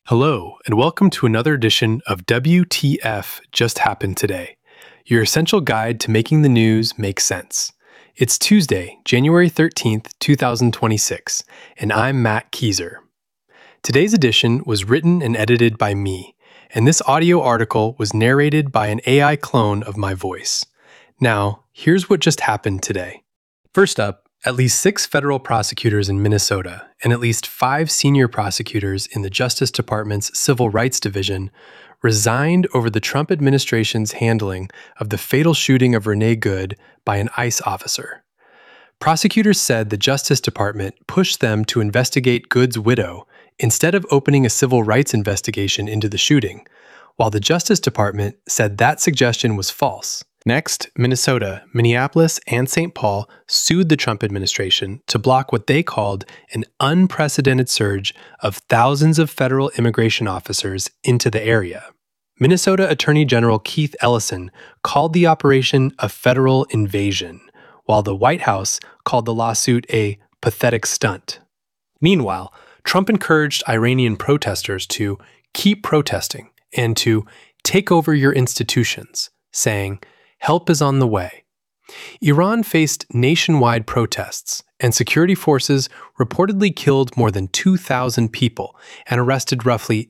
Hello, and welcome to another edition of WTF Just Happened Today, your essential guide to making the news make sense. It's Tuesday, January 13th, 2026, and I'm Matt Kieser. Today's edition was written and edited by me, and this audio article was narrated by an AI clone of my voice. Now, here's what just happened today. First up, at least 6 federal prosecutors in Minnesota and at least 5 senior prosecutors in the Justice Department's Civil Rights Division resigned over the Trump administration's handling of the fatal shooting of Renee Good by an ICE officer. Prosecutors said the Justice Department pushed them to investigate Good's widow instead of opening a civil rights investigation into the shooting, while the Justice Department said that suggestion was false. Next, Minnesota, Minneapolis, and St. Paul sued the Trump administration to block what they called an unprecedented surge of thousands of federal immigration officers into the area. Minnesota Attorney General Keith Ellison called the operation a federal invasion, while the White House called the lawsuit a pathetic stunt. Meanwhile, Trump encouraged Iranian protesters to keep protesting and to take over your institutions, saying, "Help is on the way." Iran faced nationwide protests, and security forces reportedly killed more than 2,000 people and arrested roughly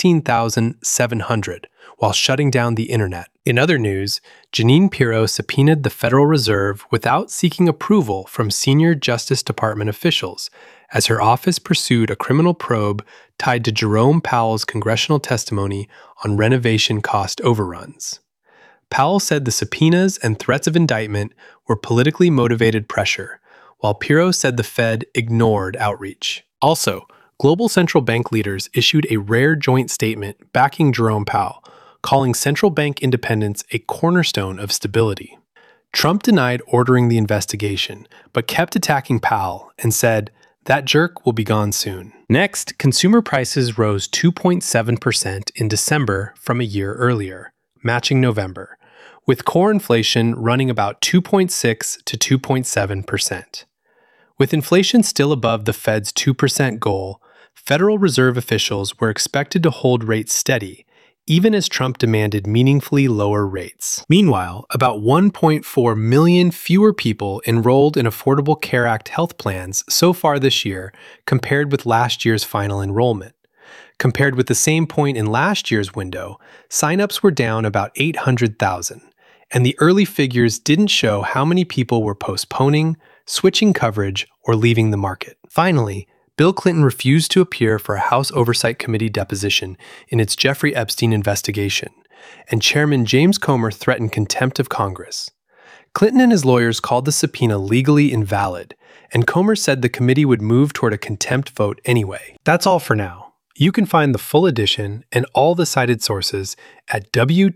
16,700 while shutting down the internet. In other news, Jeanine Pirro subpoenaed the Federal Reserve without seeking approval from senior Justice Department officials, as her office pursued a criminal probe tied to Jerome Powell's congressional testimony on renovation cost overruns. Powell said the subpoenas and threats of indictment were politically motivated pressure, while Pirro said the Fed ignored outreach. Also, global central bank leaders issued a rare joint statement backing Jerome Powell, calling central bank independence a cornerstone of stability. Trump denied ordering the investigation, but kept attacking Powell and said, "That jerk will be gone soon." Next, consumer prices rose 2.7% in December from a year earlier, matching November, with core inflation running about 2.6 to 2.7%. With inflation still above the Fed's 2% goal, Federal Reserve officials were expected to hold rates steady, even as Trump demanded meaningfully lower rates. Meanwhile, about 1.4 million fewer people enrolled in Affordable Care Act health plans so far this year compared with last year's final enrollment. Compared with the same point in last year's window, signups were down about 800,000, and the early figures didn't show how many people were postponing, switching coverage, or leaving the market. Finally, Bill Clinton refused to appear for a House Oversight Committee deposition in its Jeffrey Epstein investigation, and Chairman James Comer threatened contempt of Congress. Clinton and his lawyers called the subpoena legally invalid, and Comer said the committee would move toward a contempt vote anyway. That's all for now. You can find the full edition and all the cited sources at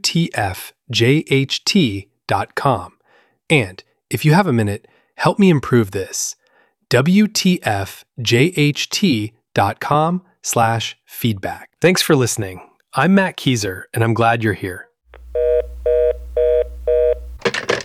WTFJHT.com. And if you have a minute, help me improve this. WTFJHT.com/feedback. Thanks for listening. I'm Matt Kieser, and I'm glad you're here.